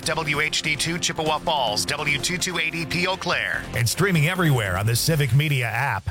KFWH HD2 Chippewa Falls, W2280P Eau Claire, and streaming everywhere on the Civic Media app.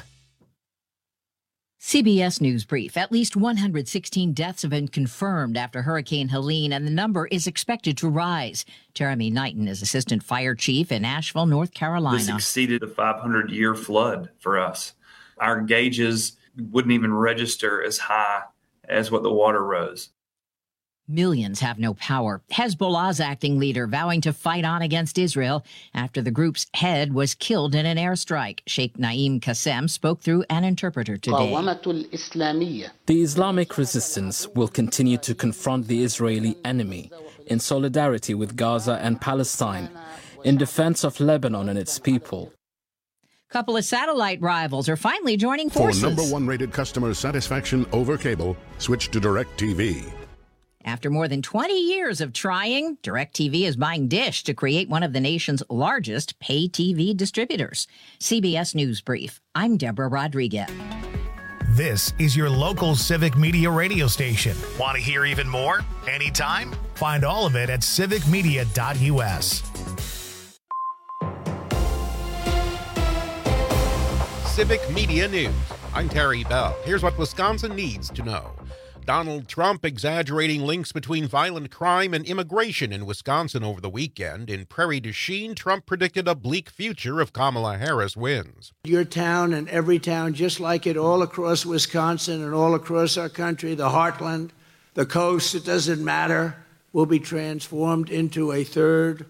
CBS News Brief. At least 116 deaths have been confirmed after Hurricane Helene, and the number is expected to rise. Jeremy Knighton is Assistant Fire Chief in Asheville, North Carolina. This exceeded a 500-year flood for us. Our gauges wouldn't even register as high as what the water rose. Millions have no power. Hezbollah's acting leader vowing to fight on against Israel after the group's head was killed in an airstrike. Sheikh Naim Qassem spoke through an interpreter today. The Islamic resistance will continue to confront the Israeli enemy in solidarity with Gaza and Palestine, in defense of Lebanon and its people. Couple of satellite rivals are finally joining forces. For number one rated customer satisfaction over cable, switch to DirecTV. After more than 20 years of trying, DirecTV is buying Dish to create one of the nation's largest pay TV distributors. CBS News Brief. I'm Deborah Rodriguez. This is your local Civic Media radio station. Want to hear even more? Anytime? Find all of it at civicmedia.us. Civic Media News. I'm Terry Bell. Here's what Wisconsin needs to know. Donald Trump exaggerating links between violent crime and immigration in Wisconsin over the weekend. In Prairie du Chien, Trump predicted a bleak future if Kamala Harris wins. Your town and every town, just like it all across Wisconsin and all across our country, the heartland, the coast, it doesn't matter, will be transformed into a third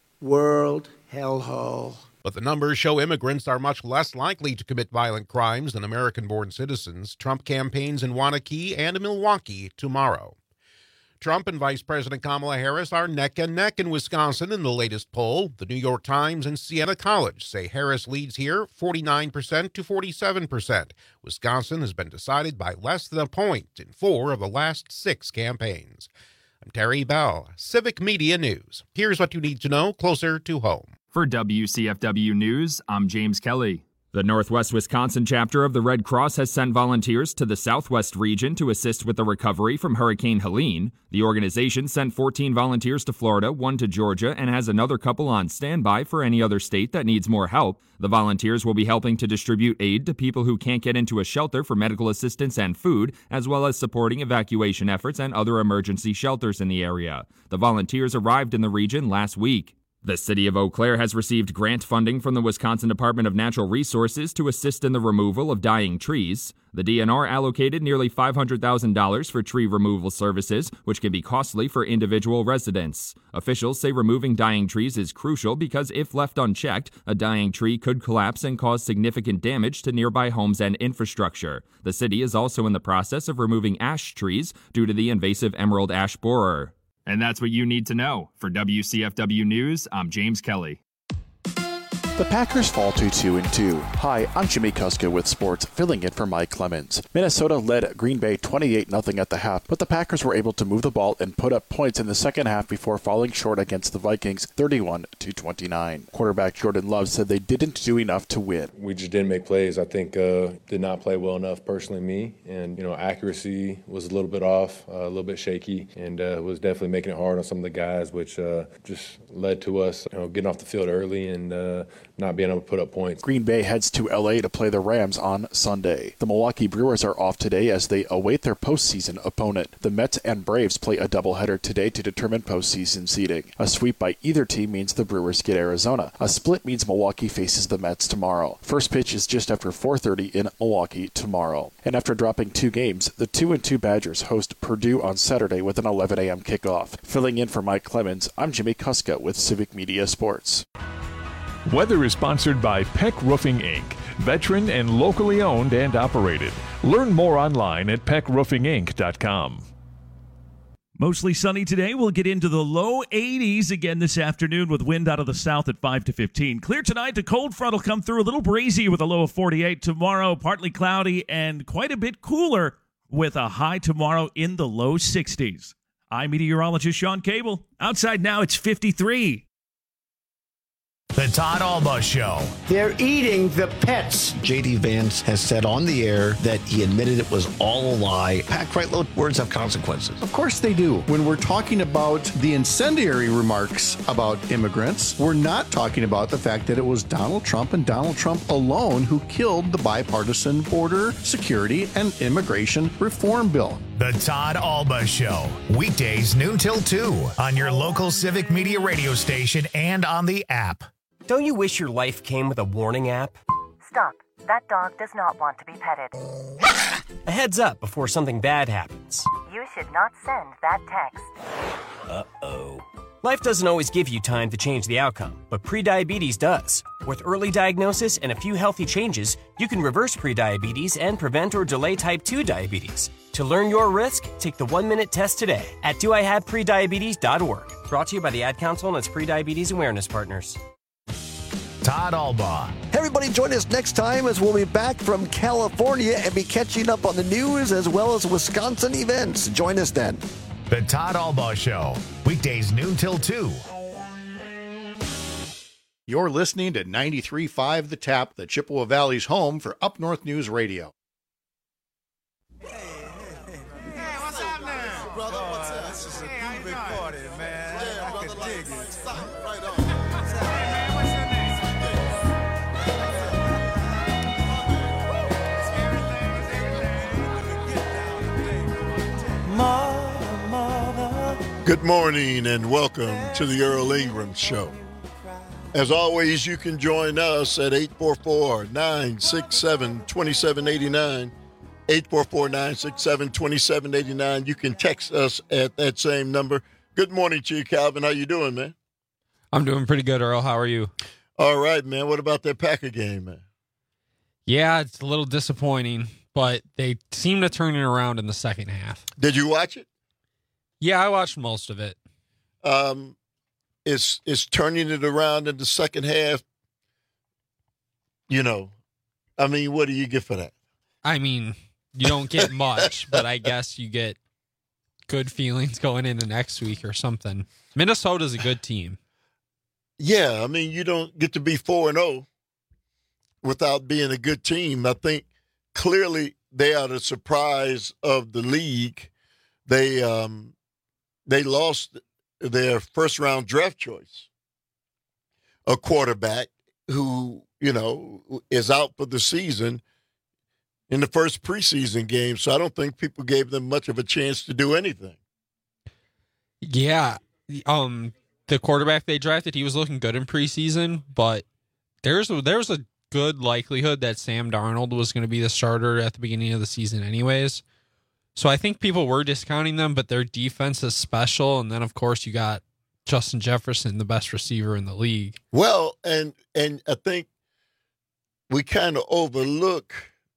world hellhole. But the numbers show immigrants are much less likely to commit violent crimes than American-born citizens. Trump campaigns in Waunakee and Milwaukee tomorrow. Trump and Vice President Kamala Harris are neck and neck in Wisconsin in the latest poll. The New York Times and Siena College say Harris leads here 49% to 47%. Wisconsin has been decided by less than a point in 4 of the last 6 campaigns. I'm Terry Bell, Civic Media News. Here's what you need to know closer to home. For WCFW News, I'm James Kelly. The Northwest Wisconsin chapter of the Red Cross has sent volunteers to the Southwest region to assist with the recovery from Hurricane Helene. The organization sent 14 volunteers to Florida, 1 to Georgia, and has another couple on standby for any other state that needs more help. The volunteers will be helping to distribute aid to people who can't get into a shelter for medical assistance and food, as well as supporting evacuation efforts and other emergency shelters in the area. The volunteers arrived in the region last week. The city of Eau Claire has received grant funding from the Wisconsin Department of Natural Resources to assist in the removal of dying trees. The DNR allocated nearly $500,000 for tree removal services, which can be costly for individual residents. Officials say removing dying trees is crucial because if left unchecked, a dying tree could collapse and cause significant damage to nearby homes and infrastructure. The city is also in the process of removing ash trees due to the invasive emerald ash borer. And that's what you need to know. For WCFW News, I'm James Kelly. The Packers fall to 2-2. Hi, I'm Jimmy Kuska with sports, filling in for Mike Clemens. Minnesota led Green Bay 28-0 at the half, but the Packers were able to move the ball and put up points in the second half before falling short against the Vikings 31-29. Quarterback Jordan Love said they didn't do enough to win. We just didn't make plays. I think did not play well enough, personally, me. And, accuracy was a little bit off, a little bit shaky, and was definitely making it hard on some of the guys, which just led to us getting off the field early and not being able to put up points. Green Bay heads to L.A. to play the Rams on Sunday. The Milwaukee Brewers are off today as they await their postseason opponent. The Mets and Braves play a doubleheader today to determine postseason seeding. A sweep by either team means the Brewers get Arizona. A split means Milwaukee faces the Mets tomorrow. First pitch is just after 4:30 in Milwaukee tomorrow. And after dropping 2 games, the 2-2 Badgers host Purdue on Saturday with an 11 a.m. kickoff. Filling in for Mike Clemens, I'm Jimmy Kuska with Civic Media Sports. Weather is sponsored by Peck Roofing, Inc., veteran and locally owned and operated. Learn more online at peckroofinginc.com. Mostly sunny today. We'll get into the low 80s again this afternoon with wind out of the south at 5 to 15. Clear tonight. The cold front will come through a little breezy with a low of 48. Tomorrow, partly cloudy and quite a bit cooler with a high tomorrow in the low 60s. I'm meteorologist Sean Cable. Outside now, it's 53. The Todd Alba Show. They're eating the pets. J.D. Vance has said on the air that he admitted it was all a lie. Packed right low, words have consequences. Of course they do. When we're talking about the incendiary remarks about immigrants, we're not talking about the fact that it was Donald Trump and Donald Trump alone who killed the bipartisan border security and immigration reform bill. The Todd Alba Show. Weekdays noon till 2 on your local Civic Media radio station and on the app. Don't you wish your life came with a warning app? Stop. That dog does not want to be petted. A heads up before something bad happens. You should not send that text. Uh-oh. Life doesn't always give you time to change the outcome, but prediabetes does. With early diagnosis and a few healthy changes, you can reverse prediabetes and prevent or delay type 2 diabetes. To learn your risk, take the 1-minute test today at doihaveprediabetes.org. Brought to you by the Ad Council and its prediabetes awareness partners. Todd Alba. Hey everybody, join us next time as we'll be back from California and be catching up on the news as well as Wisconsin events. Join us then. The Todd Alba Show. Weekdays noon till 2. You're listening to 93.5 The Tap, the Chippewa Valley's home for Up North News Radio. Hey, what's up now? Brother, what's up? This is a big party, man. Yeah, I can dig it. Right on. Good morning and welcome to the Earl Ingram Show. As always, you can join us at 844-967-2789. 844-967-2789. You can text us at that same number. Good morning to you, Calvin. How you doing, man? I'm doing pretty good, Earl. How are you? All right, man. What about that Packer game, man? Yeah, it's a little disappointing, but they seem to turn it around in the second half. Did you watch it? Yeah, I watched most of it. It's turning it around in the second half. You know, I mean, what do you get for that? I mean, you don't get much, but I guess you get good feelings going into next week or something. Minnesota's a good team. Yeah, I mean, you don't get to be 4-0 without being a good team. I think clearly they are the surprise of the league. They lost their first-round draft choice, a quarterback who, you know, is out for the season in the first preseason game. So I don't think people gave them much of a chance to do anything. Yeah. The quarterback they drafted, he was looking good in preseason, but there's a good likelihood that Sam Darnold was going to be the starter at the beginning of the season anyways. So I think people were discounting them, but their defense is special. And then, of course, you got Justin Jefferson, the best receiver in the league. Well, and I think we kind of overlook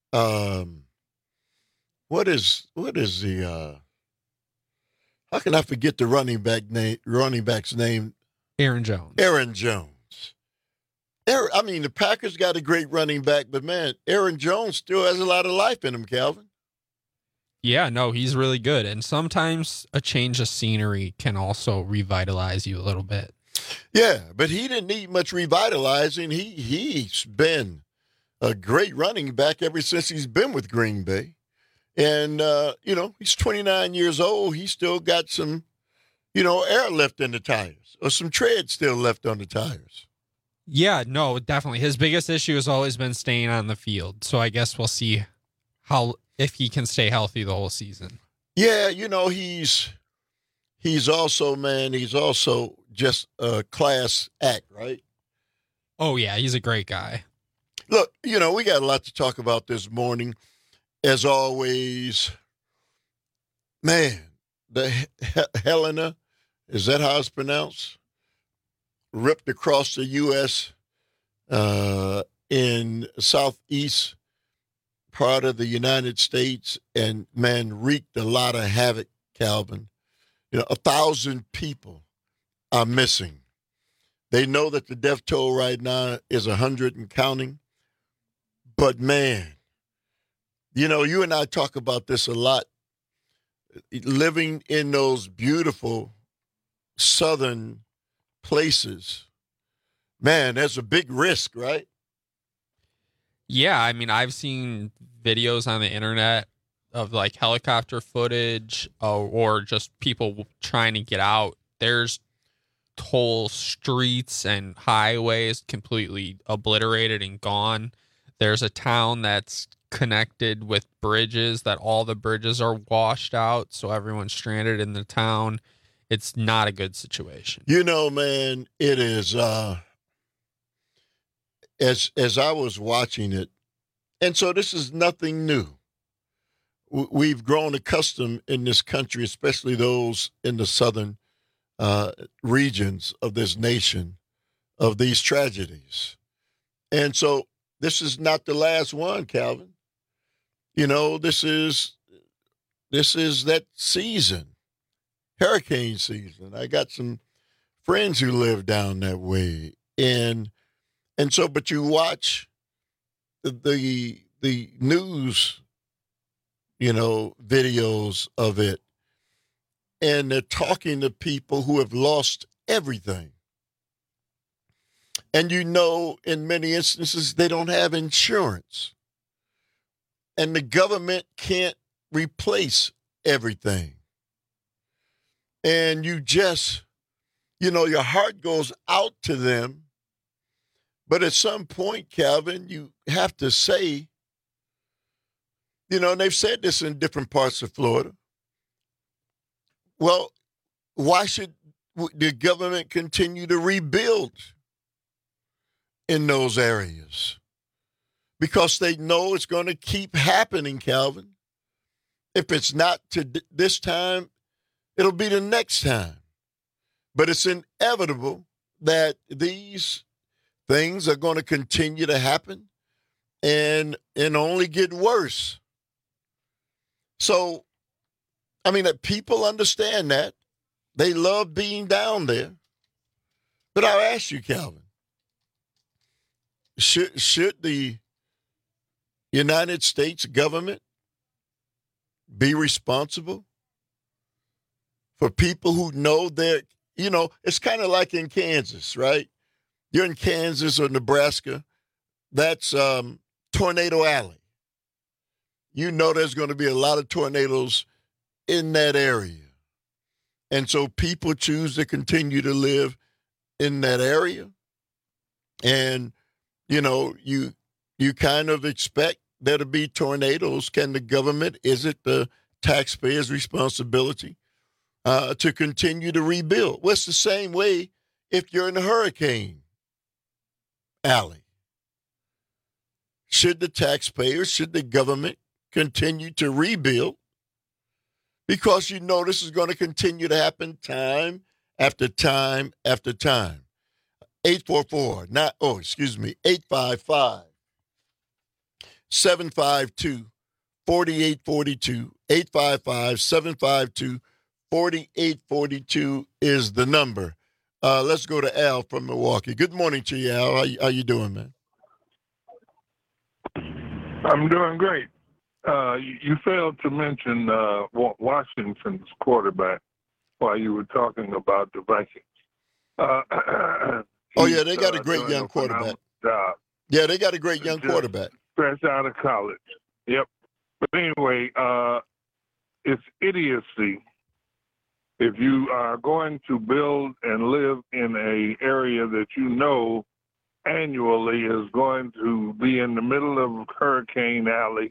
what is the how can I forget the running back's name? Aaron Jones. Aaron Jones. I mean, the Packers got a great running back, but man, Aaron Jones still has a lot of life in him, Calvin. Yeah, no, he's really good. And sometimes a change of scenery can also revitalize you a little bit. Yeah, but he didn't need much revitalizing. He's been a great running back ever since he's been with Green Bay. And, you know, he's 29 years old. He's still got some, you know, air left in the tires or some tread still left on the tires. Yeah, no, definitely. His biggest issue has always been staying on the field. So I guess we'll see if he can stay healthy the whole season. Yeah, you know, he's also just a class act, right? Oh, yeah, he's a great guy. Look, you know, we got a lot to talk about this morning. As always, man, the Helena, is that how it's pronounced? Ripped across the U.S. In southeast part of the United States and, man, wreaked a lot of havoc, Calvin. You know, 1,000 people are missing. They know that the death toll right now is 100 and counting. But, man, you know, you and I talk about this a lot. Living in those beautiful southern places, man, there's a big risk, right? Yeah, I mean, I've seen videos on the internet of like helicopter footage or just people trying to get out. There's whole streets and highways completely obliterated and gone. There's a town that's connected with bridges that all the bridges are washed out, so everyone's stranded in the town. It's not a good situation. You know, man, it is as I was watching it, and so this is nothing new. We've grown accustomed in this country, especially those in the southern regions of this nation, of these tragedies. And so this is not the last one, Calvin. You know, this is that season, hurricane season. I got some friends who live down that way. And so, but you watch the news, you know, videos of it, and they're talking to people who have lost everything. And you know, in many instances, they don't have insurance. And the government can't replace everything. And you just, you know, your heart goes out to them. But at some point, Calvin, you have to say, you know, and they've said this in different parts of Florida. Well, why should the government continue to rebuild in those areas? Because they know it's going to keep happening, Calvin. If it's not to this time, it'll be the next time. But it's inevitable that these things are going to continue to happen and only get worse. So, I mean, people understand that. They love being down there. But I'll ask you, Calvin, should the United States government be responsible for people who know they're, you know, it's kind of like in Kansas, right? You're in Kansas or Nebraska. That's Tornado Alley. You know there's going to be a lot of tornadoes in that area. And so people choose to continue to live in that area. And, you know, you kind of expect there to be tornadoes. Can the government, is it the taxpayers' responsibility to continue to rebuild? Well, it's the same way if you're in a hurricane alley. Should the taxpayers, should the government continue to rebuild? Because you know this is going to continue to happen time after time after time. 855-752-4842. 855-752-4842 is the number. Let's go to Al from Milwaukee. Good morning to you, Al. How you doing, man? I'm doing great. You failed to mention Washington's quarterback while you were talking about the Vikings. Yeah, they got a great young quarterback. Yeah, they got a great young quarterback. Fresh out of college. Yep. But anyway, it's idiocy if you are going to build and live in an area that you know annually is going to be in the middle of Hurricane Alley,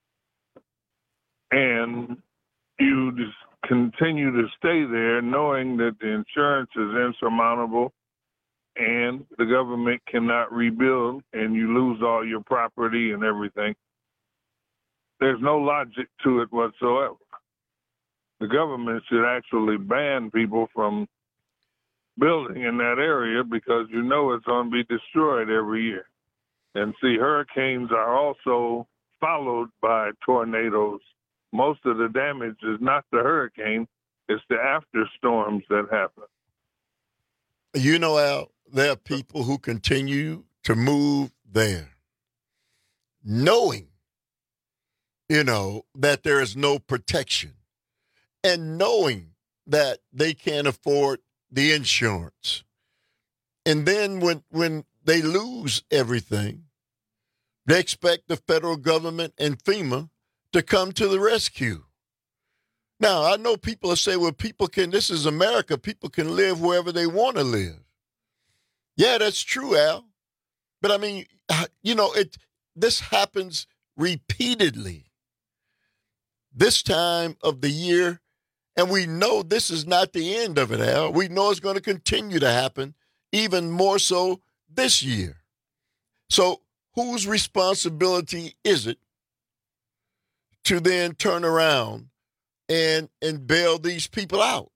and you just continue to stay there knowing that the insurance is insurmountable and the government cannot rebuild and you lose all your property and everything. There's no logic to it whatsoever. The government should actually ban people from building in that area because you know it's going to be destroyed every year. And see, hurricanes are also followed by tornadoes. Most of the damage is not the hurricane, it's the after storms that happen. You know, Al, there are people who continue to move there, knowing, you know, that there is no protection and knowing that they can't afford the insurance. And then when they lose everything, they expect the federal government and FEMA to come to the rescue. Now, I know people will say, well, this is America. People can live wherever they want to live. Yeah, that's true, Al. But I mean, this happens repeatedly this time of the year. And we know this is not the end of it, Al. We know it's going to continue to happen, even more so this year. So whose responsibility is it to then turn around and bail these people out?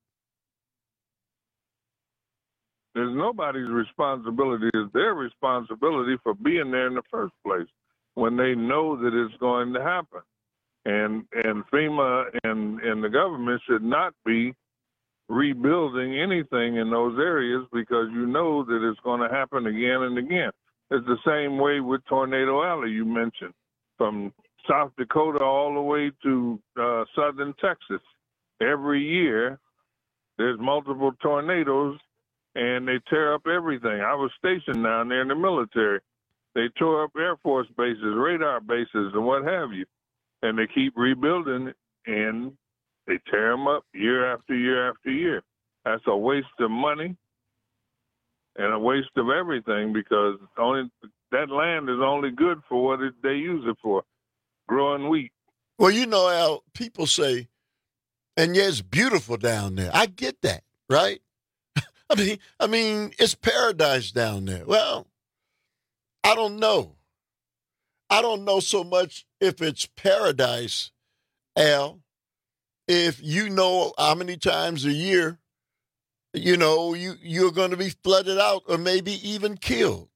There's nobody's responsibility. It's their responsibility for being there in the first place when they know that it's going to happen. And FEMA and the government should not be rebuilding anything in those areas because you know that it's going to happen again and again. It's the same way with Tornado Alley you mentioned, from South Dakota all the way to southern Texas. Every year there's multiple tornadoes and they tear up everything. I was stationed down there in the military. They tore up Air Force bases, radar bases, and what have you. And they keep rebuilding, and they tear them up year after year after year. That's a waste of money and a waste of everything because that land is only good for what they use it for, growing wheat. Well, Al, people say, and yeah, it's beautiful down there. I get that, right? I mean, it's paradise down there. Well, I don't know. I don't know so much if it's paradise, Al, if you know how many times a year, you're going to be flooded out or maybe even killed.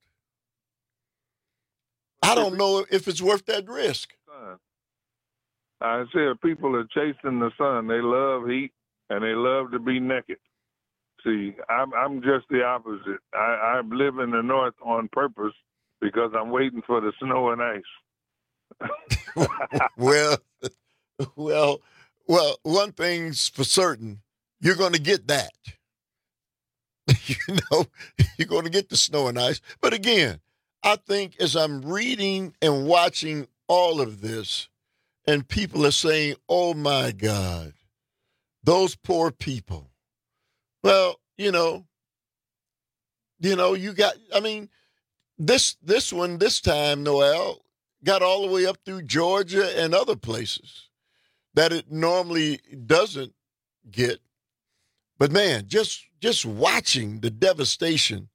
I don't know if it's worth that risk. I said people are chasing the sun. They love heat and they love to be naked. See, I'm just the opposite. I live in the north on purpose because I'm waiting for the snow and ice. Well, one thing's for certain, you're going to get that. You're going to get the snow and ice. But again, I think as I'm reading and watching all of this, and people are saying, oh, my God, those poor people. Well, you got, I mean, this one, this time, Noel, got all the way up through Georgia and other places that it normally doesn't get. But, man, just watching the devastation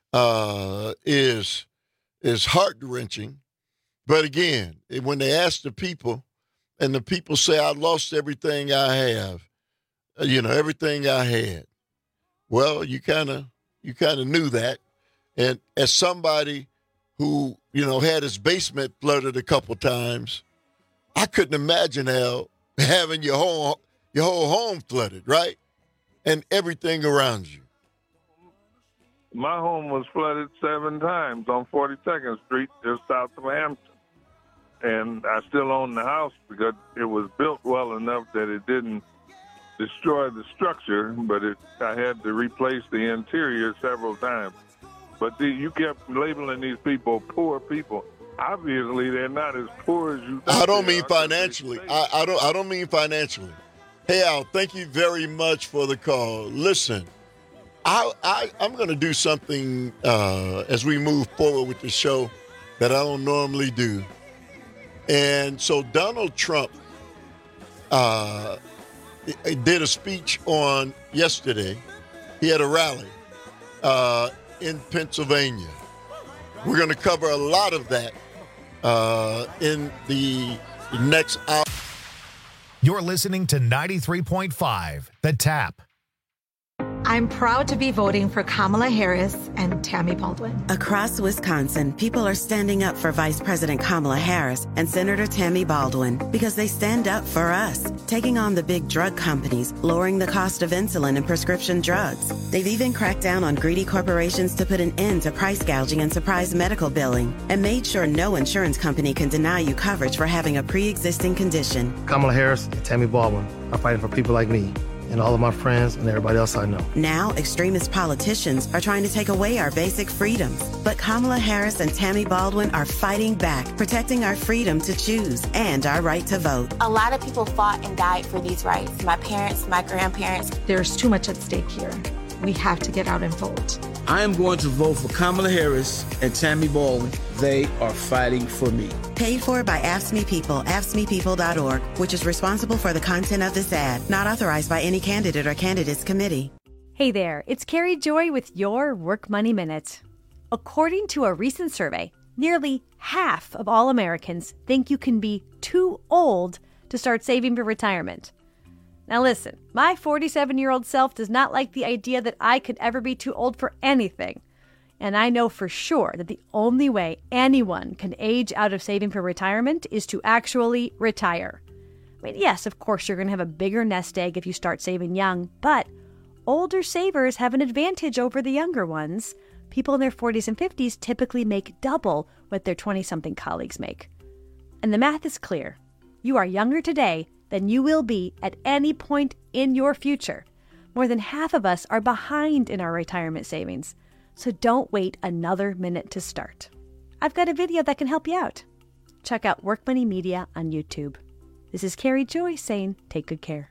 is heart-wrenching. But, again, when they ask the people, and the people say, I lost everything I have, everything I had. Well, you kind of knew that. And as somebody who, had his basement flooded a couple times, I couldn't imagine, Al, having your whole home flooded, right? And everything around you. My home was flooded 7 times on 42nd Street, just south of Hampton. And I still own the house because it was built well enough that it didn't destroy the structure, but I had to replace the interior several times. But you kept labeling these people poor people. Obviously, they're not as poor as you think. I don't mean financially. I don't mean financially. Hey, Al, thank you very much for the call. Listen, I'm going to do something as we move forward with the show that I don't normally do. And so Donald Trump did a speech on yesterday. He had a rally in Pennsylvania. We're going to cover a lot of that in the next hour. You're listening to 93.5, The Tap. I'm proud to be voting for Kamala Harris and Tammy Baldwin. Across Wisconsin, people are standing up for Vice President Kamala Harris and Senator Tammy Baldwin because they stand up for us, taking on the big drug companies, lowering the cost of insulin and prescription drugs. They've even cracked down on greedy corporations to put an end to price gouging and surprise medical billing, and made sure no insurance company can deny you coverage for having a pre-existing condition. Kamala Harris and Tammy Baldwin are fighting for people like me. and all of my friends and everybody else I know. Now, extremist politicians are trying to take away our basic freedoms. But Kamala Harris and Tammy Baldwin are fighting back, protecting our freedom to choose and our right to vote. A lot of people fought and died for these rights. My parents, my grandparents. There's too much at stake here. We have to get out and vote. I am going to vote for Kamala Harris and Tammy Baldwin. They are fighting for me. Paid for by AFSCME People, AFSCMEPeople.org, which is responsible for the content of this ad, not authorized by any candidate or candidates committee. Hey there, it's Carrie Joy with your Work Money Minute. According to a recent survey, nearly half of all Americans think you can be too old to start saving for retirement. Now listen, my 47-year-old self does not like the idea that I could ever be too old for anything. And I know for sure that the only way anyone can age out of saving for retirement is to actually retire. I mean, yes, of course, you're going to have a bigger nest egg if you start saving young, but older savers have an advantage over the younger ones. People in their 40s and 50s typically make double what their 20-something colleagues make. And the math is clear. You are younger today than you will be at any point in your future. More than half of us are behind in our retirement savings, so don't wait another minute to start. I've got a video that can help you out. Check out Work Money Media on YouTube. This is Carrie Joy saying take good care.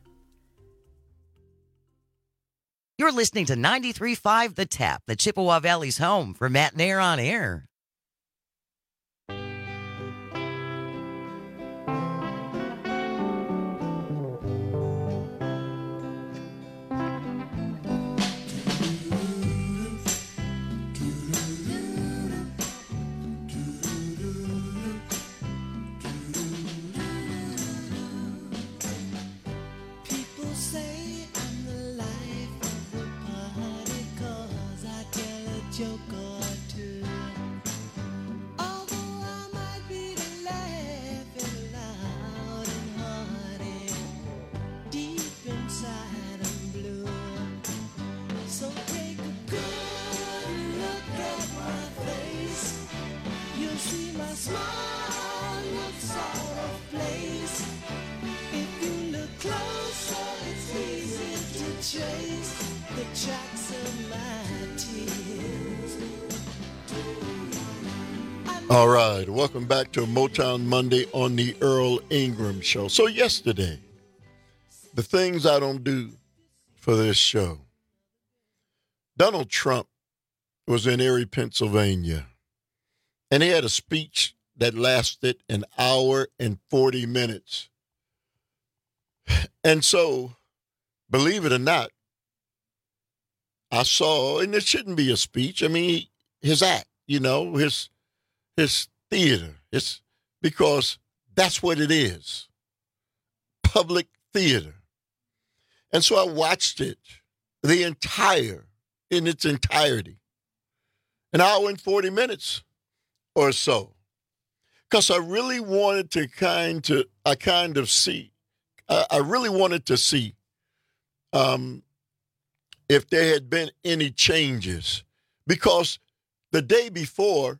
You're listening to 93.5 The Tap, the Chippewa Valley's home for Matt and Air on Air. All right, welcome back to Motown Monday on the Earl Ingram Show. So yesterday, the things I don't do for this show. Donald Trump was in Erie, Pennsylvania, and he had a speech that lasted an hour and 40 minutes. And so, believe it or not, I saw, and it shouldn't be a speech, I mean, his act, you know, his theater. It's because that's what it is. Public theater. And so I watched it in its entirety. An hour and 40 minutes or so. Because I really wanted to see if there had been any changes. Because the day before,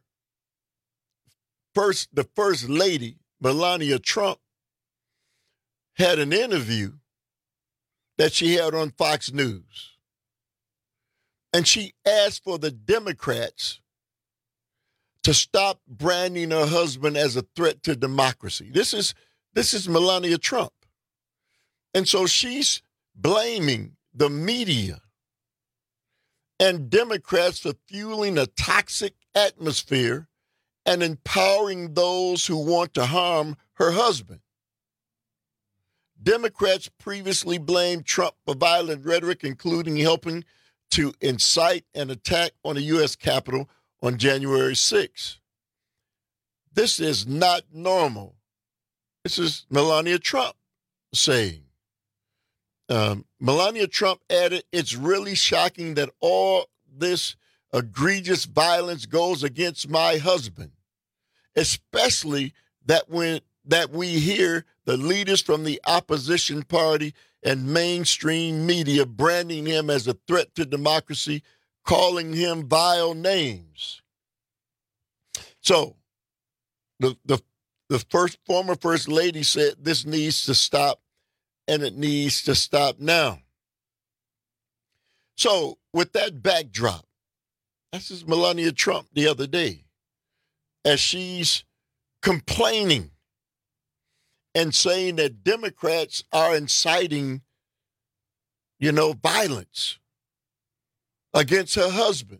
the First Lady, Melania Trump, had an interview that she had on Fox News. And she asked for the Democrats to stop branding her husband as a threat to democracy. This is Melania Trump. And so she's blaming the media and Democrats for fueling a toxic atmosphere and empowering those who want to harm her husband. Democrats previously blamed Trump for violent rhetoric, including helping to incite an attack on the U.S. Capitol on January 6th. This is not normal. This is Melania Trump saying. Melania Trump added, "It's really shocking that all this egregious violence goes against my husband, especially that we hear the leaders from the opposition party and mainstream media branding him as a threat to democracy, calling him vile names." So the former First Lady said this needs to stop, and it needs to stop now. So with that backdrop, this is Melania Trump the other day, as she's complaining and saying that Democrats are inciting, violence against her husband.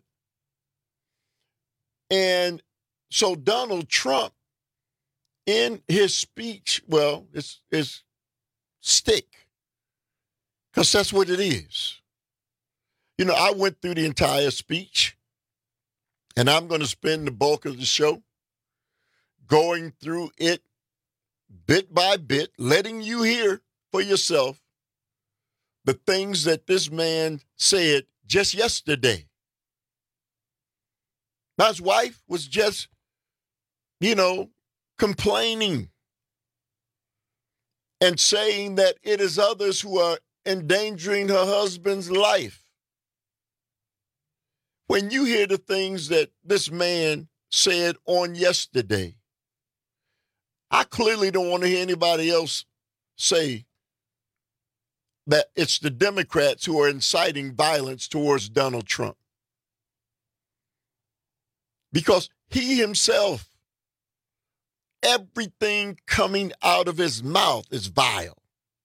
And so Donald Trump, in his speech, it's stick, because that's what it is. I went through the entire speech, and I'm going to spend the bulk of the show going through it bit by bit, letting you hear for yourself the things that this man said just yesterday. Now, his wife was just, complaining and saying that it is others who are endangering her husband's life. When you hear the things that this man said on yesterday, I clearly don't want to hear anybody else say that it's the Democrats who are inciting violence towards Donald Trump. Because he himself, everything coming out of his mouth is vile.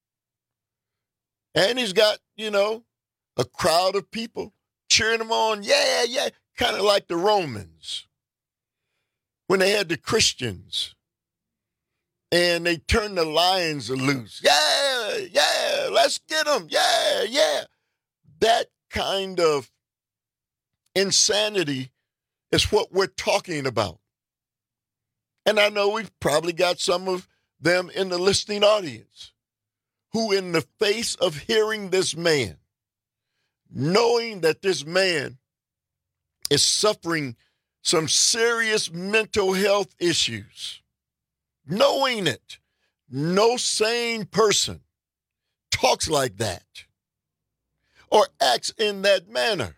And he's got, a crowd of people cheering him on. Yeah, yeah. Kind of like the Romans when they had the Christians and they turned the lions loose. Yeah, yeah, let's get them. Yeah, yeah. That kind of insanity is what we're talking about. And I know we've probably got some of them in the listening audience who, in the face of hearing this man, knowing that this man is suffering some serious mental health issues, knowing it, no sane person talks like that or acts in that manner.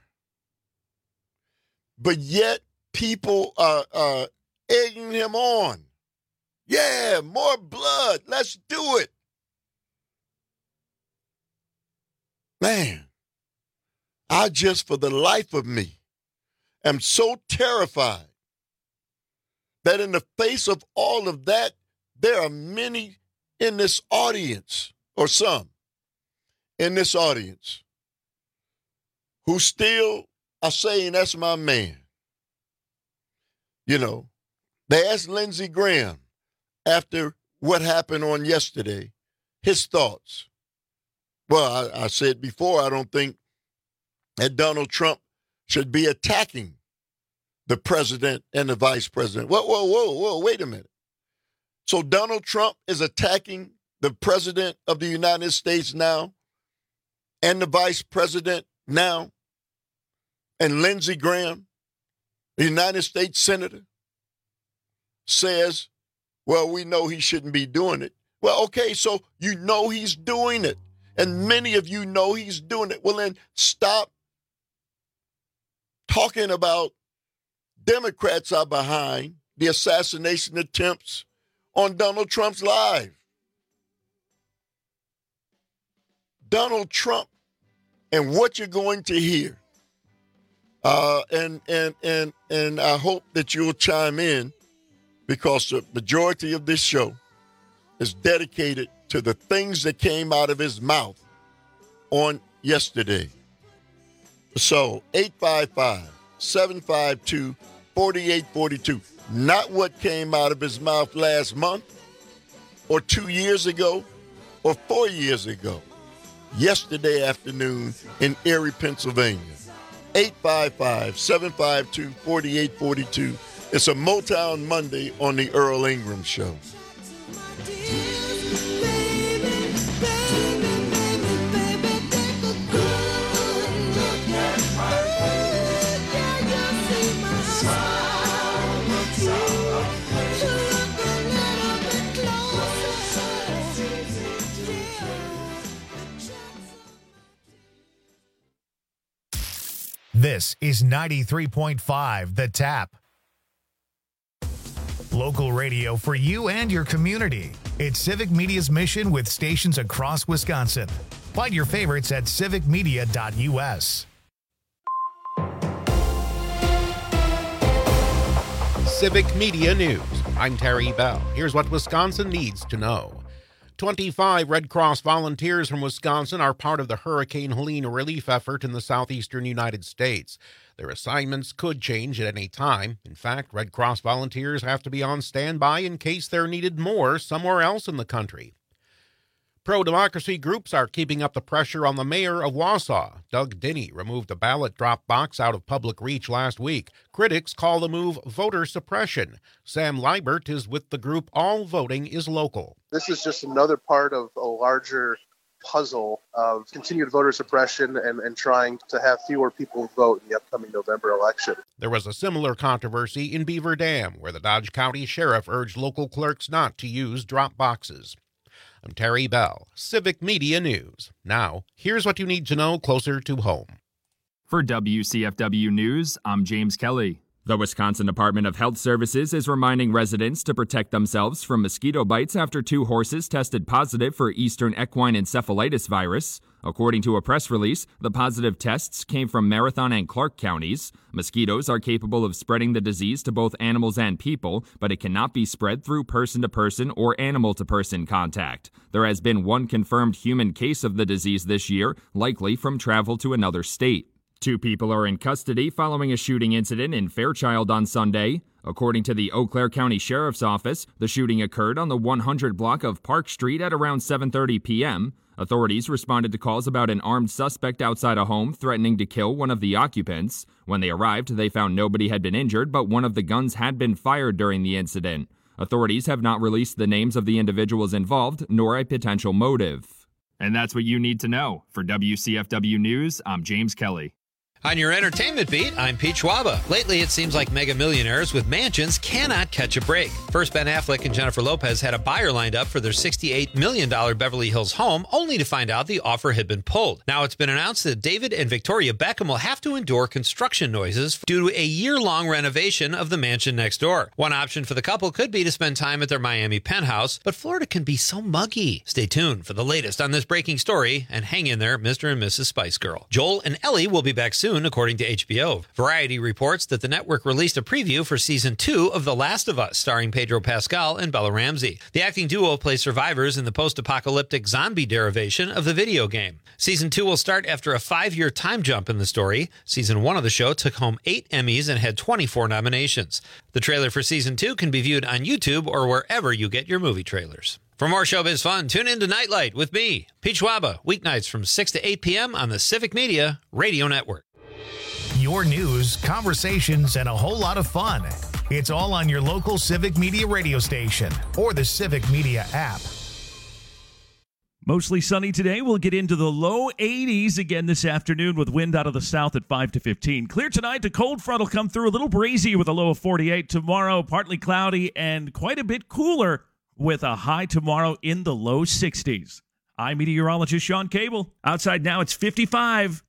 But yet people are egging him on. Yeah, more blood. Let's do it. Man, I just, for the life of me, am so terrified that in the face of all of that, there are many in this audience, or some in this audience, who still are saying, that's my man. They asked Lindsey Graham after what happened on yesterday, his thoughts. Well, I said before, I don't think that Donald Trump should be attacking the president and the vice president. Whoa, wait a minute. So Donald Trump is attacking the president of the United States now and the vice president now, and Lindsey Graham, the United States senator, says, well, we know he shouldn't be doing it. Well, okay, so you know he's doing it, and many of you know he's doing it. Well, then stop talking about Democrats are behind the assassination attempts on Donald Trump's life. Donald Trump and what you're going to hear. And I hope that you'll chime in, because the majority of this show is dedicated to the things that came out of his mouth on yesterday. So 855-752-4842. Not what came out of his mouth last month or 2 years ago or 4 years ago. Yesterday afternoon in Erie, Pennsylvania. 855-752-4842. It's a Motown Monday on the Earl Ingram Show. This is 93.5 The Tap. Local radio for you and your community. It's Civic Media's mission with stations across Wisconsin. Find your favorites at civicmedia.us. Civic Media News. I'm Terry Bell. Here's what Wisconsin needs to know. 25 Red Cross volunteers from Wisconsin are part of the Hurricane Helene relief effort in the southeastern United States. Their assignments could change at any time. In fact, Red Cross volunteers have to be on standby in case they're needed more somewhere else in the country. Pro-democracy groups are keeping up the pressure on the mayor of Wausau. Doug Dinney removed a ballot drop box out of public reach last week. Critics call the move voter suppression. Sam Liebert is with the group All Voting is Local. This is just another part of a larger puzzle of continued voter suppression and trying to have fewer people vote in the upcoming November election. There was a similar controversy in Beaver Dam, where the Dodge County Sheriff urged local clerks not to use drop boxes. I'm Terry Bell, Civic Media News. Now, here's what you need to know closer to home. For WCFW News, I'm James Kelly. The Wisconsin Department of Health Services is reminding residents to protect themselves from mosquito bites after 2 horses tested positive for Eastern equine encephalitis virus. According to a press release, the positive tests came from Marathon and Clark counties. Mosquitoes are capable of spreading the disease to both animals and people, but it cannot be spread through person-to-person or animal-to-person contact. There has been 1 confirmed human case of the disease this year, likely from travel to another state. 2 people are in custody following a shooting incident in Fairchild on Sunday. According to the Eau Claire County Sheriff's Office, the shooting occurred on the 100 block of Park Street at around 7:30 p.m. Authorities responded to calls about an armed suspect outside a home threatening to kill one of the occupants. When they arrived, they found nobody had been injured, but one of the guns had been fired during the incident. Authorities have not released the names of the individuals involved, nor a potential motive. And that's what you need to know. For WCFW News, I'm James Kelly. On your entertainment beat, I'm Pete Schwaba. Lately, it seems like mega millionaires with mansions cannot catch a break. First, Ben Affleck and Jennifer Lopez had a buyer lined up for their $68 million Beverly Hills home, only to find out the offer had been pulled. Now it's been announced that David and Victoria Beckham will have to endure construction noises due to a year-long renovation of the mansion next door. One option for the couple could be to spend time at their Miami penthouse, but Florida can be so muggy. Stay tuned for the latest on this breaking story, and hang in there, Mr. and Mrs. Spice Girl. Joel and Ellie will be back soon, according to HBO. Variety reports that the network released a preview for Season 2 of The Last of Us, starring Pedro Pascal and Bella Ramsey. The acting duo play survivors in the post-apocalyptic zombie derivation of the video game. Season 2 will start after a 5-year time jump in the story. Season 1 of the show took home 8 Emmys and had 24 nominations. The trailer for Season 2 can be viewed on YouTube or wherever you get your movie trailers. For more showbiz fun, tune in to Nightlight with me, Pete Schwaba, weeknights from 6 to 8 p.m. on the Civic Media Radio Network. Your news, conversations, and a whole lot of fun. It's all on your local Civic Media radio station or the Civic Media app. Mostly sunny today. We'll get into the low 80s again this afternoon with wind out of the south at 5 to 15. Clear tonight. The cold front will come through, a little breezy with a low of 48. Tomorrow, partly cloudy and quite a bit cooler with a high tomorrow in the low 60s. I'm meteorologist Sean Cable. Outside now, it's 55.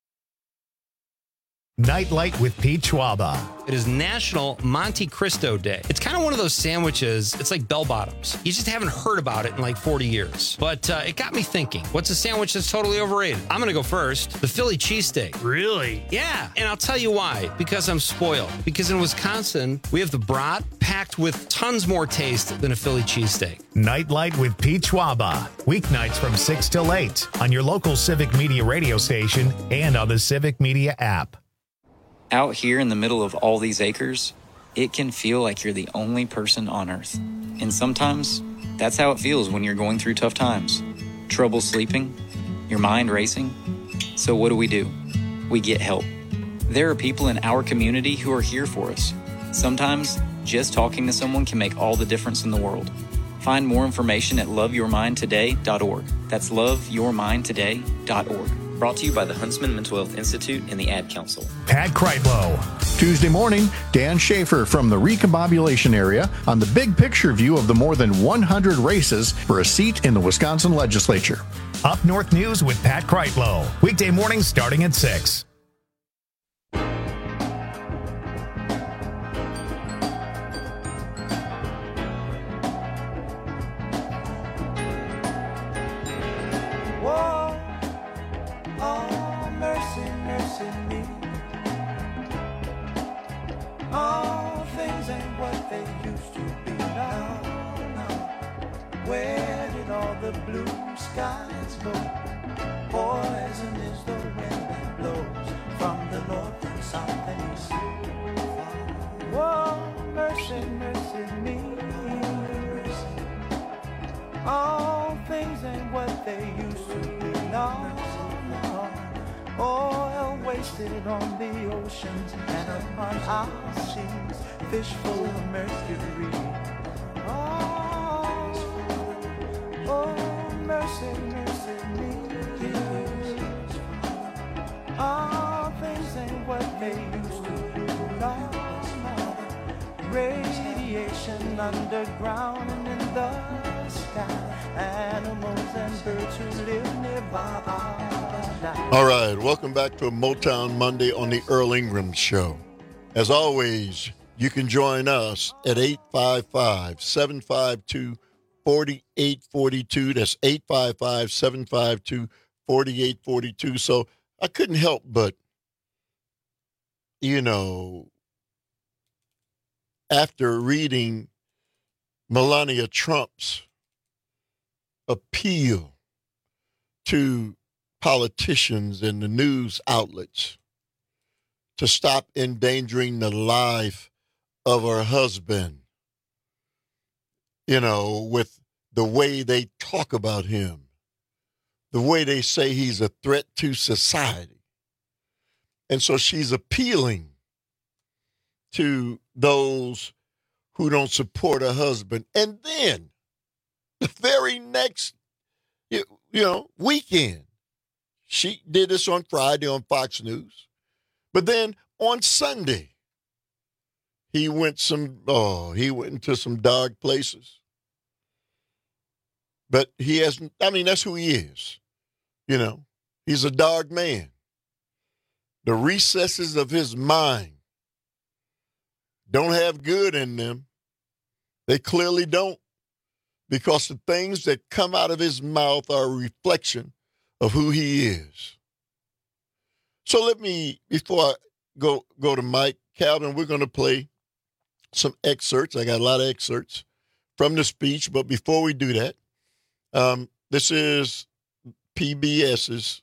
Nightlight with Pete Schwaba. It is National Monte Cristo Day. It's kind of one of those sandwiches, it's like bell bottoms. You just haven't heard about it in like 40 years. But it got me thinking, what's a sandwich that's totally overrated? I'm going to go first. The Philly cheesesteak. Really? Yeah, and I'll tell you why. Because I'm spoiled. Because in Wisconsin, we have the brat packed with tons more taste than a Philly cheesesteak. Nightlight with Pete Schwaba. Weeknights from 6 till 8 on your local Civic Media radio station and on the Civic Media app. Out here in the middle of all these acres, it can feel like you're the only person on Earth. And sometimes, that's how it feels when you're going through tough times. Trouble sleeping, your mind racing. So what do? We get help. There are people in our community who are here for us. Sometimes, just talking to someone can make all the difference in the world. Find more information at loveyourmindtoday.org. That's loveyourmindtoday.org. Brought to you by the Huntsman Mental Health Institute and the Ad Council. Pat Kreitlow. Tuesday morning, Dan Schaefer from the Recombobulation area on the big picture view of the more than 100 races for a seat in the Wisconsin legislature. Up North News with Pat Kreitlow. Weekday mornings starting at 6. All things ain't what they used to be now. Where did all the blue skies go? Poison is the wind that blows from the north and south and east. Oh, mercy, mercy me. All things ain't what they used to be now. Oil wasted on the oceans and upon our seas, fish full of mercury. Oh, mercy, mercy me. All things ain't what they used to be now. Radiation underground and in the sky. Animals and birds who live nearby. All right, welcome back to a Motown Monday on the Earl Ingram Show. As always, you can join us at 855-752-4842. That's 855-752-4842. So I couldn't help but, after reading Melania Trump's appeal to politicians and the news outlets to stop endangering the life of her husband, with the way they talk about him, the way they say he's a threat to society. And so she's appealing to those who don't support her husband. And then the very next, weekend, she did this on Friday on Fox News. But then on Sunday, he went into some dark places. But that's who he is. He's a dark man. The recesses of his mind don't have good in them. They clearly don't, because the things that come out of his mouth are a reflection of who he is. So before I go to Mike Calvin, we're going to play some excerpts. I got a lot of excerpts from the speech, but before we do that, this is PBS's,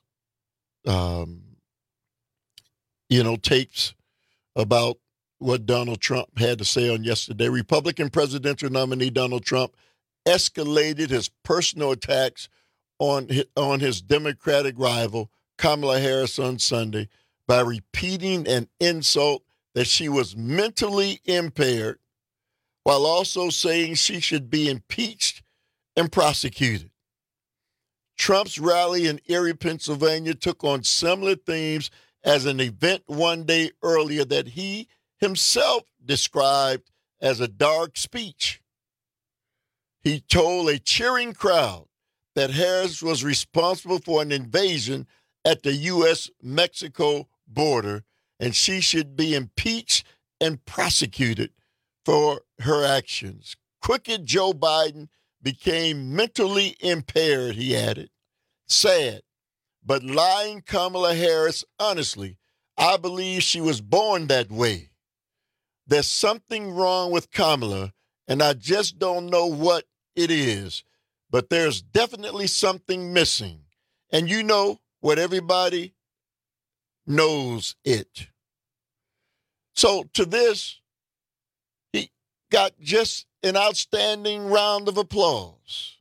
tapes about what Donald Trump had to say on yesterday. Republican presidential nominee Donald Trump escalated his personal attacks on his Democratic rival, Kamala Harris, on Sunday by repeating an insult that she was mentally impaired, while also saying she should be impeached and prosecuted. Trump's rally in Erie, Pennsylvania took on similar themes as an event one day earlier that he himself described as a dark speech. He told a cheering crowd that Harris was responsible for an invasion at the U.S.-Mexico border, and she should be impeached and prosecuted for her actions. Crooked Joe Biden became mentally impaired, he added. Sad, but lying Kamala Harris, honestly, I believe she was born that way. There's something wrong with Kamala, and I just don't know what it is. But there's definitely something missing. And what everybody knows it. So to this, he got just an outstanding round of applause.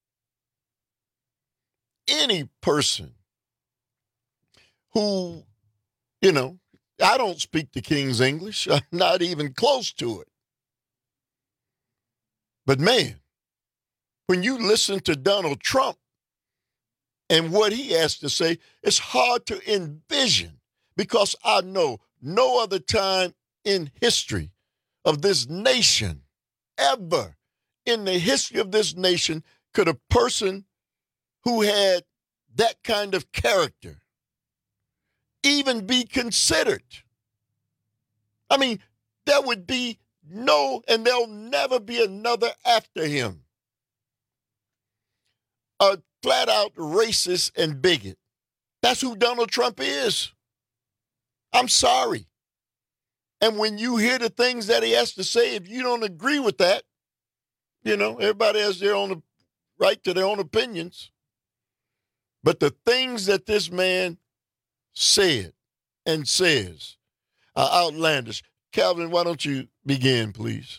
Any person who, I don't speak the King's English. I'm not even close to it. But man, when you listen to Donald Trump and what he has to say, it's hard to envision, because I know no other time in history of this nation, ever in the history of this nation, could a person who had that kind of character even be considered. I mean, there would be and there'll never be another after him. A flat-out racist and bigot. That's who Donald Trump is. I'm sorry. And when you hear the things that he has to say, if you don't agree with that, everybody has their own right to their own opinions. But the things that this man said and says are outlandish. Calvin, why don't you begin, please?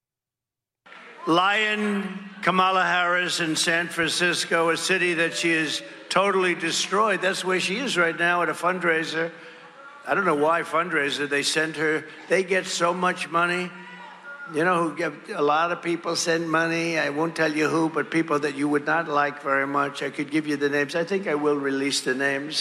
Lion Kamala Harris in San Francisco, a city that she has totally destroyed. That's where she is right now at a fundraiser. I don't know why fundraiser. They send her. They get so much money. A lot of people send money. I won't tell you who, but people that you would not like very much. I could give you the names. I think I will release the names.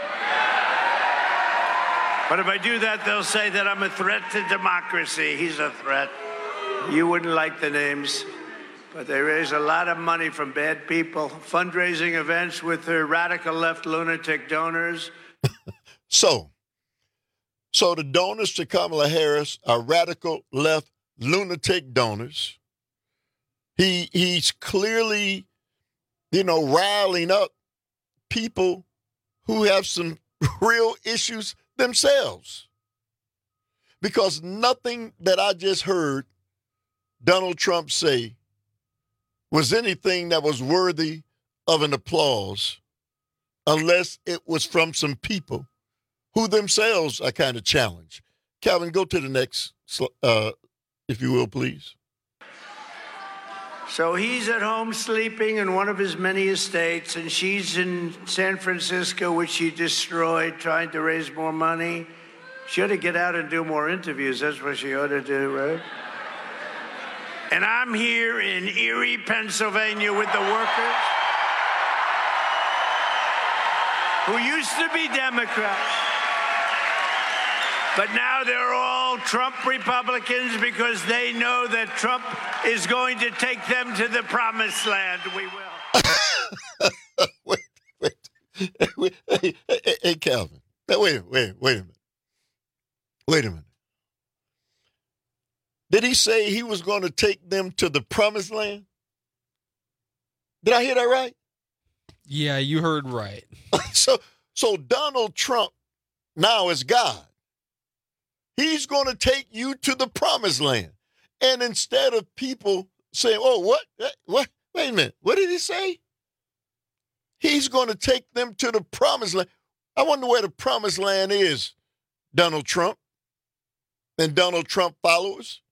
But if I do that, they'll say that I'm a threat to democracy. He's a threat. You wouldn't like the names. But they raise a lot of money from bad people. Fundraising events with her radical left lunatic donors. So the donors to Kamala Harris are radical left lunatic donors. He's clearly, riling up people who have some real issues themselves. Because nothing that I just heard Donald Trump say was anything that was worthy of an applause unless it was from some people who themselves are kind of challenged. Calvin, go to the next, if you will, please. So he's at home sleeping in one of his many estates, and she's in San Francisco, which she destroyed, trying to raise more money. She ought to get out and do more interviews. That's what she ought to do, right? And I'm here in Erie, Pennsylvania with the workers who used to be Democrats. But now they're all Trump Republicans because they know that Trump is going to take them to the promised land. We will. Wait. Hey, Calvin. Wait a minute. Did he say he was going to take them to the promised land? Did I hear that right? Yeah, you heard right. So Donald Trump now is God. He's going to take you to the promised land. And instead of people saying, oh, what? Wait a minute. What did he say? He's going to take them to the promised land. I wonder where the promised land is, Donald Trump and Donald Trump followers.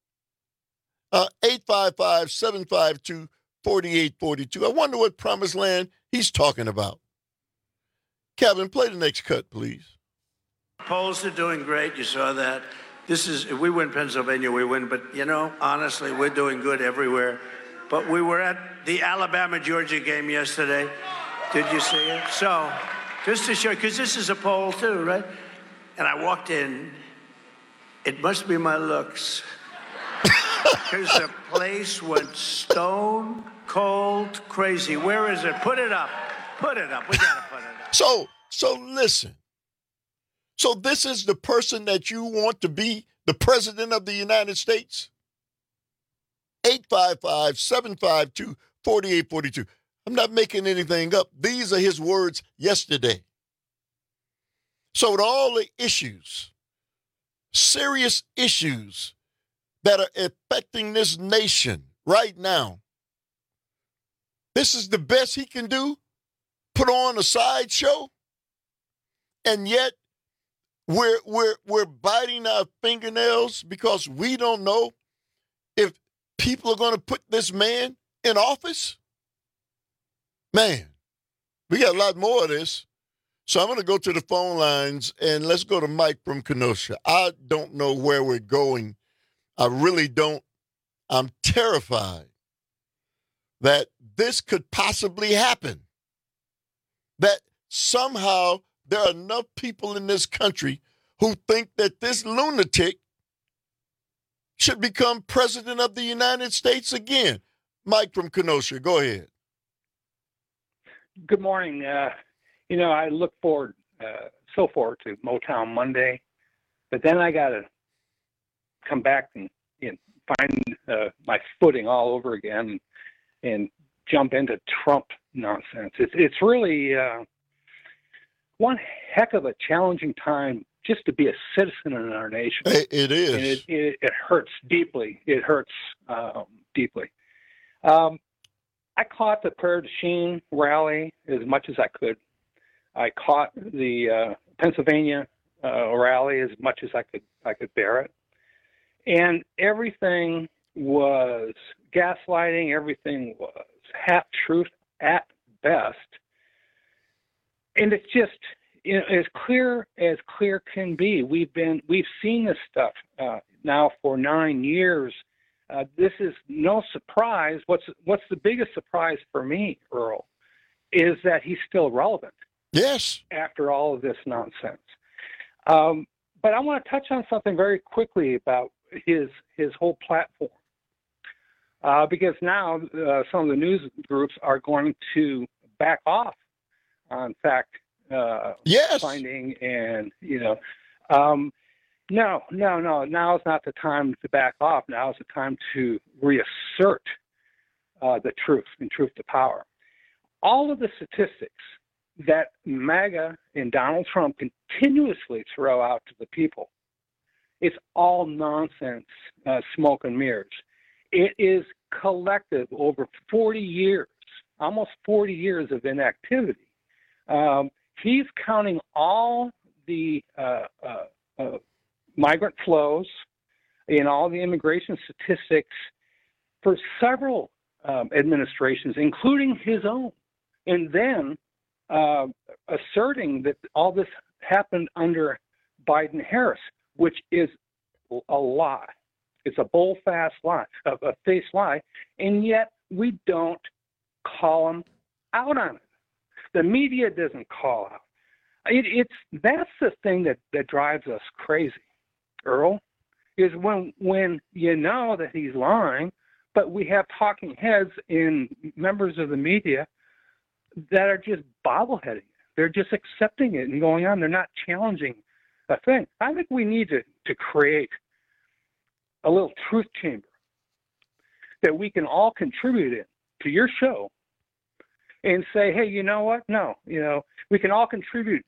855-752-4842. I wonder what promised land he's talking about. Calvin, play the next cut, please. Polls are doing great. You saw that. If we win Pennsylvania, we win. But, honestly, we're doing good everywhere. But we were at the Alabama-Georgia game yesterday. Did you see it? So, just to show, because this is a poll too, right? And I walked in. It must be my looks. Because the place went stone cold crazy. Where is it? Put it up. Put it up. We got to put it up. So listen. So this is the person that you want to be the president of the United States? 855-752-4842. I'm not making anything up. These are his words yesterday. So with all the issues, serious issues that are affecting this nation right now, this is the best he can do? Put on a sideshow? And yet we're biting our fingernails because we don't know if people are going to put this man in office? Man, we got a lot more of this. So I'm going to go to the phone lines, and let's go to Mike from Kenosha. I don't know where we're going. I really don't. I'm terrified that this could possibly happen, that somehow there are enough people in this country who think that this lunatic should become president of the United States again. Mike from Kenosha, go ahead. Good morning. I look forward to Motown Monday, but then I got to come back and find my footing all over again and jump into Trump nonsense. It's really one heck of a challenging time just to be a citizen in our nation. It is. And it hurts deeply. It hurts deeply. I caught the Prayer de Chine rally as much as I could. I caught the Pennsylvania rally as much as I could bear it. And everything was gaslighting. Everything was half truth at best. And it's just, as clear can be. We've seen this stuff now for 9 years. This is no surprise. What's the biggest surprise for me, Earl, is that he's still relevant. Yes. After all of this nonsense. But I want to touch on something very quickly about his whole platform. Because now some of the news groups are going to back off on fact finding, and no. Now is not the time to back off. Now is the time to reassert the truth and truth to power. All of the statistics that MAGA and Donald Trump continuously throw out to the people, it's all nonsense, smoke and mirrors. It is collective over 40 years, almost 40 years of inactivity. He's counting all the migrant flows and all the immigration statistics for several administrations, including his own, and then asserting that all this happened under Biden-Harris, which is a lie. It's a bull-faced lie, a face lie, and yet we don't call him out on it. The media doesn't call out. That's the thing that drives us crazy, Earl, is when you know that he's lying, but we have talking heads and members of the media that are just bobbleheading it. They're just accepting it and going on. They're not challenging a thing. I think we need to create a little truth chamber that we can all contribute in to your show and say, hey, you know what? No, we can all contribute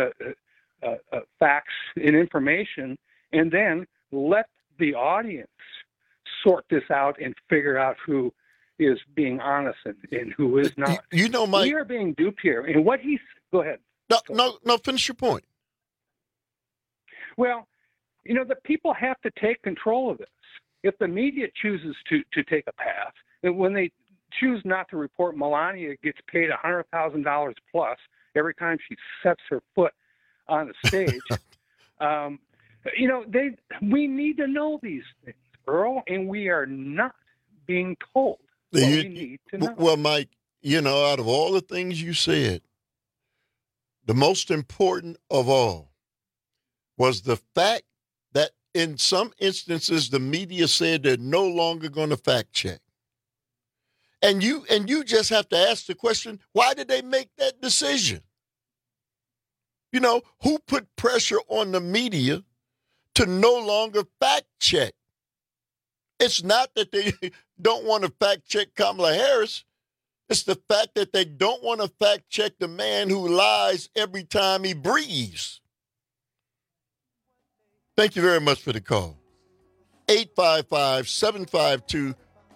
facts and information, and then let the audience sort this out and figure out who is being honest and who is not. Mike, we are being duped here. And what go ahead. No, finish your point. Well, the people have to take control of this. If the media chooses to take a path, and when they choose not to report Melania gets paid $100,000 plus every time she sets her foot on the stage, we need to know these things, Earl, and we are not being told what we need to know. Well, Mike, out of all the things you said, the most important of all was the fact that in some instances the media said they're no longer going to fact check. And you just have to ask the question, why did they make that decision? Who put pressure on the media to no longer fact check? It's not that they don't want to fact check Kamala Harris. It's the fact that they don't want to fact check the man who lies every time he breathes. Thank you very much for the call. 855-752-4842.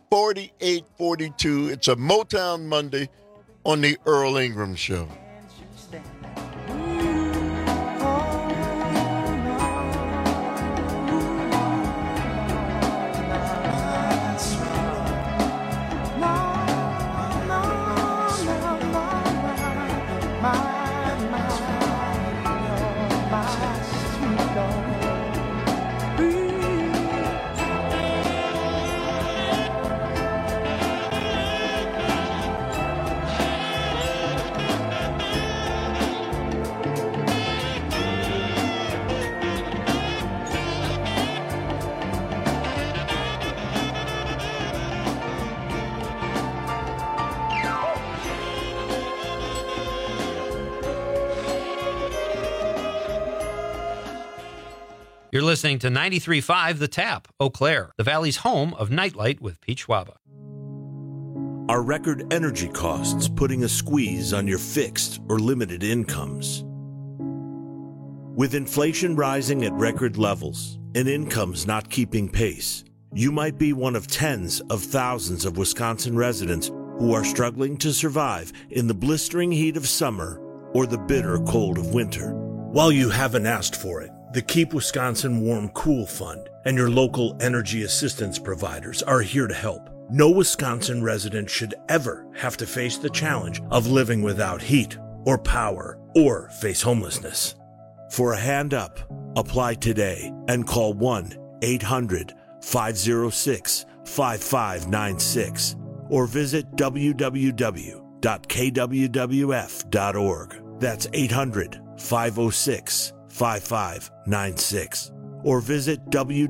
It's a Motown Monday on the Earl Ingram Show. You're listening to 93.5 The Tap, Eau Claire, the Valley's home of Nightlight with Pete Schwaba. Are record energy costs putting a squeeze on your fixed or limited incomes? With inflation rising at record levels and incomes not keeping pace, you might be one of tens of thousands of Wisconsin residents who are struggling to survive in the blistering heat of summer or the bitter cold of winter. While you haven't asked for it, the Keep Wisconsin Warm Cool Fund and your local energy assistance providers are here to help. No Wisconsin resident should ever have to face the challenge of living without heat or power or face homelessness. For a hand up, apply today and call 1-800-506-5596 or visit www.kwwf.org. That's 800-506-5596 or visit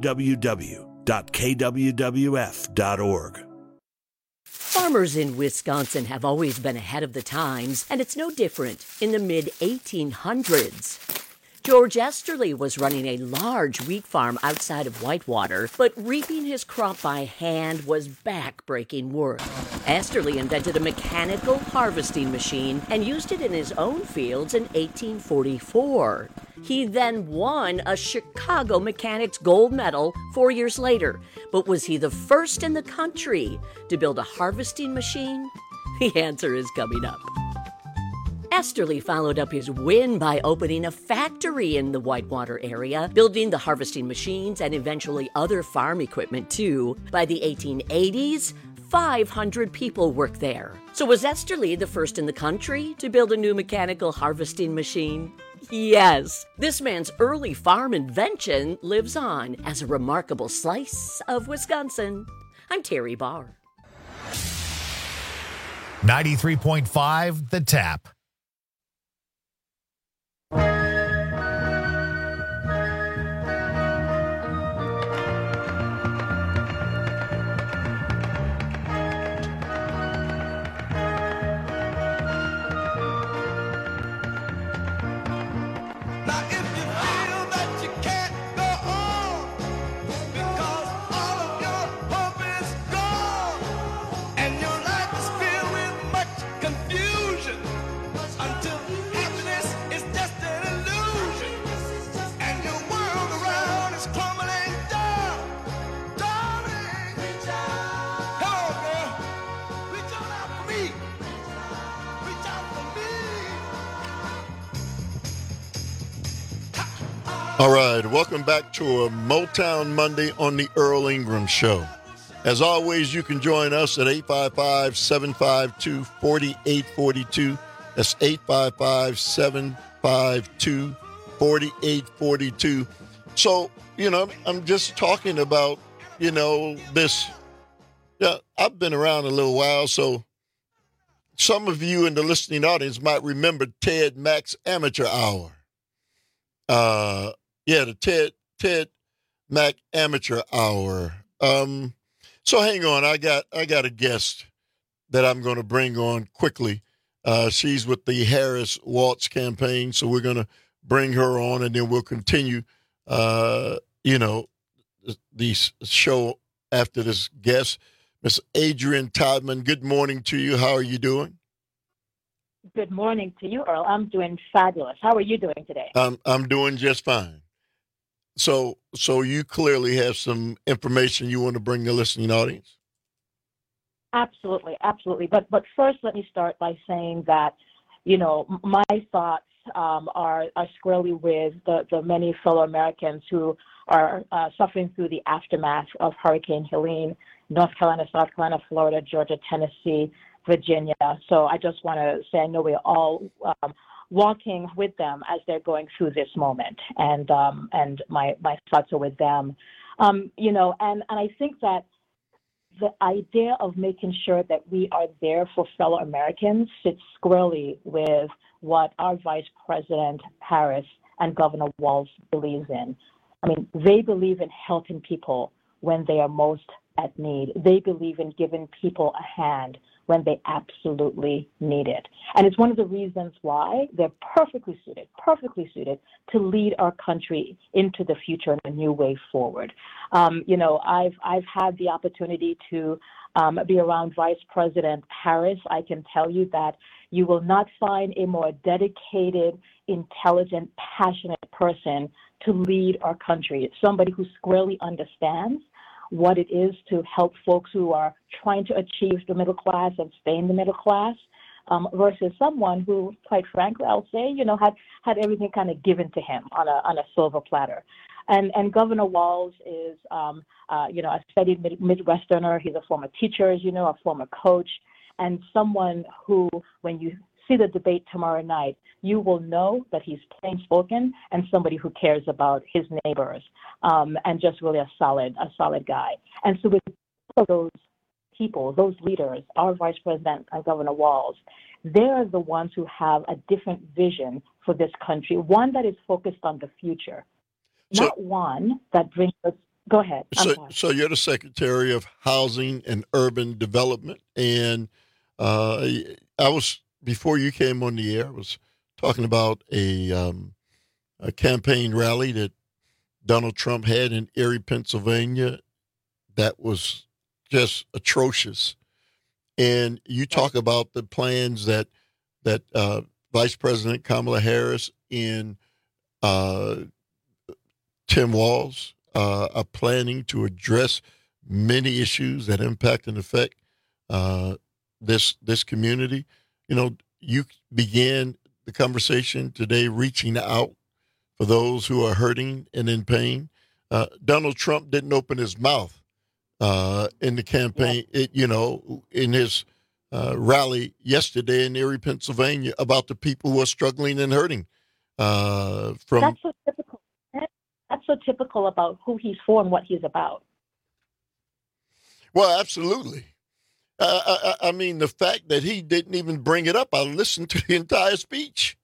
www.kwwf.org. Farmers in Wisconsin have always been ahead of the times, and it's no different in the mid-1800s. George Esterly was running a large wheat farm outside of Whitewater, but reaping his crop by hand was back-breaking work. Esterly invented a mechanical harvesting machine and used it in his own fields in 1844. He then won a Chicago Mechanics Gold Medal 4 years later. But was he the first in the country to build a harvesting machine? The answer is coming up. Esterly followed up his win by opening a factory in the Whitewater area, building the harvesting machines and eventually other farm equipment too. By the 1880s, 500 people worked there. So was Esterly the first in the country to build a new mechanical harvesting machine? Yes. This man's early farm invention lives on as a remarkable slice of Wisconsin. I'm Terry Barr. 93.5 The Tap. All right, welcome back to a Motown Monday on the Earl Ingram Show. As always, you can join us at 855-752-4842. That's 855-752-4842. So, I'm just talking about, this. Yeah, I've been around a little while, so some of you in the listening audience might remember Ted Mack's Amateur Hour. The Ted Mack Amateur Hour. So hang on, I got a guest that I'm going to bring on quickly. She's with the Harris Waltz campaign, so we're going to bring her on, and then we'll continue, the show after this guest. Miss Adrienne Todman, good morning to you. How are you doing? Good morning to you, Earl. I'm doing fabulous. How are you doing today? I'm doing just fine. So you clearly have some information you want to bring the listening audience? Absolutely. But first, let me start by saying that, my thoughts are squarely with the many fellow Americans who are suffering through the aftermath of Hurricane Helene, North Carolina, South Carolina, Florida, Georgia, Tennessee, Virginia. So I just want to say I know we're all walking with them as they're going through this moment, and my thoughts are with them. And I think that the idea of making sure that we are there for fellow Americans sits squarely with what our Vice President Harris and Governor Walz believes in. I mean, they believe in helping people when they are most at need. They believe in giving people a hand when they absolutely need it. And it's one of the reasons why they're perfectly suited to lead our country into the future in a new way forward. I've had the opportunity to be around Vice President Harris. I can tell you that you will not find a more dedicated, intelligent, passionate person to lead our country. It's somebody who squarely understands what it is to help folks who are trying to achieve the middle class and stay in the middle class, versus someone who, quite frankly, I'll say, had everything kind of given to him on a silver platter. And Governor Walz is, a steady Midwesterner. He's a former teacher, as you know, a former coach, and someone who, when you see the debate tomorrow night, you will know that he's plain spoken and somebody who cares about his neighbors, and just really a solid guy. And so with those people, those leaders, our Vice President and Governor Walz, they're the ones who have a different vision for this country, one that is focused on the future, not one that brings us. Go ahead. So you're the Secretary of Housing and Urban Development, and I was, before you came on the air, I was talking about a campaign rally that Donald Trump had in Erie, Pennsylvania, that was just atrocious. And you talk about the plans that Vice President Kamala Harris and Tim Walz are planning to address many issues that impact and affect this community. You began the conversation today reaching out for those who are hurting and in pain. Donald Trump didn't open his mouth in the campaign, in his rally yesterday in Erie, Pennsylvania, about the people who are struggling and hurting. That's so typical. That's so typical about who he's for and what he's about. Well, absolutely. I mean, the fact that he didn't even bring it up, I listened to the entire speech.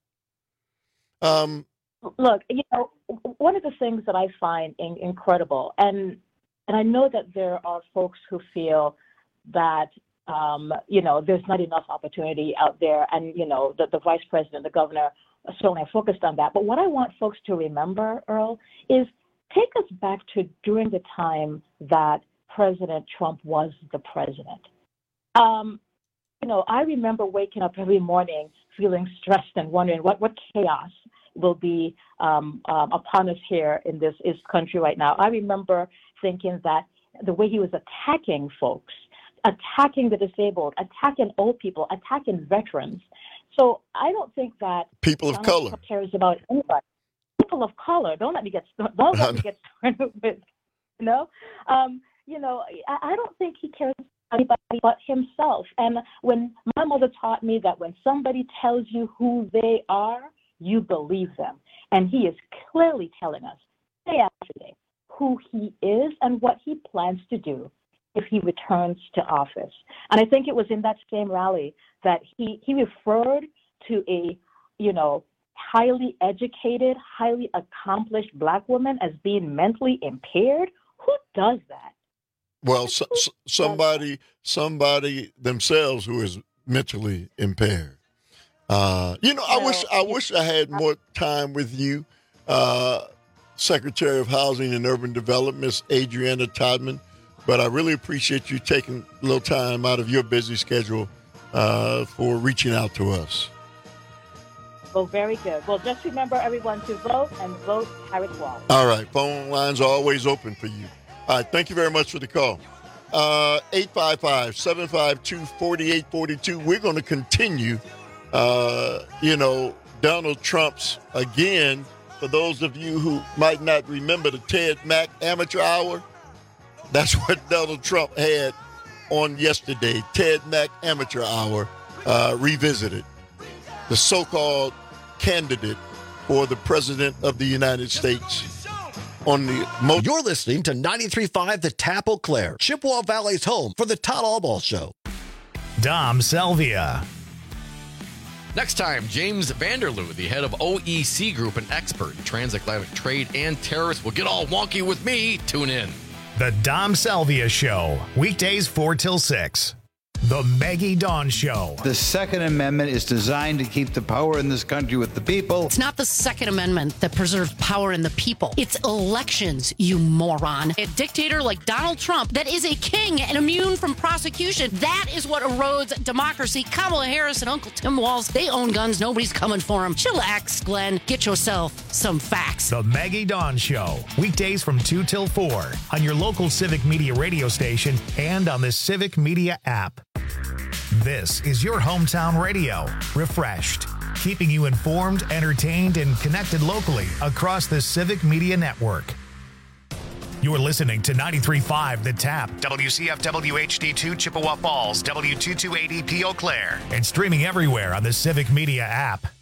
Look, one of the things that I find incredible, and I know that there are folks who feel that, there's not enough opportunity out there, and, the Vice President, the Governor, certainly are focused on that. But what I want folks to remember, Earl, is take us back to during the time that President Trump was the president. I remember waking up every morning feeling stressed and wondering what chaos will be upon us here in this country right now. I remember thinking that the way he was attacking folks, attacking the disabled, attacking old people, attacking veterans. So I don't think that people of color cares about anybody. People of color. Don't let me get started with. I don't think he cares about anybody but himself. And when my mother taught me that when somebody tells you who they are, you believe them. And he is clearly telling us day after day who he is and what he plans to do if he returns to office. And I think it was in that same rally that he referred to a, highly educated, highly accomplished Black woman as being mentally impaired. Who does that? Well, somebody themselves who is mentally impaired. I wish I had more time with you, Secretary of Housing and Urban Development, Ms. Adriana Todman. But I really appreciate you taking a little time out of your busy schedule for reaching out to us. Well, very good. Well, just remember, everyone, to vote and vote Harris Walz. All right. Phone lines are always open for you. All right. Thank you very much for the call. 855-752-4842. We're going to continue, Donald Trump's, again, for those of you who might not remember the Ted Mack Amateur Hour, that's what Donald Trump had on yesterday, Ted Mack Amateur Hour, revisited. The so-called candidate for the President of the United States. You're listening to 93.5 The Tap Eau Claire, Chippewa Valley's home for the Todd Albaugh Show. Dom Selvia. Next time, James Vanderloo, the head of OEC Group and expert in transatlantic trade and tariffs, will get all wonky with me. Tune in. The Dom Selvia Show, weekdays 4 till 6. The Maggie Dawn Show. The Second Amendment is designed to keep the power in this country with the people. It's not the Second Amendment that preserves power in the people. It's elections, you moron. A dictator like Donald Trump that is a king and immune from prosecution. That is what erodes democracy. Kamala Harris and Uncle Tim Walz, they own guns. Nobody's coming for them. Chillax, Glenn. Get yourself some facts. The Maggie Dawn Show. Weekdays from 2 till 4 on your local Civic Media radio station and on the Civic Media app. This is your hometown radio, refreshed, keeping you informed, entertained, and connected locally across the Civic Media Network. You're listening to 93.5 The Tap, WCFW HD2 Chippewa Falls, W228EP Eau Claire, and streaming everywhere on the Civic Media app.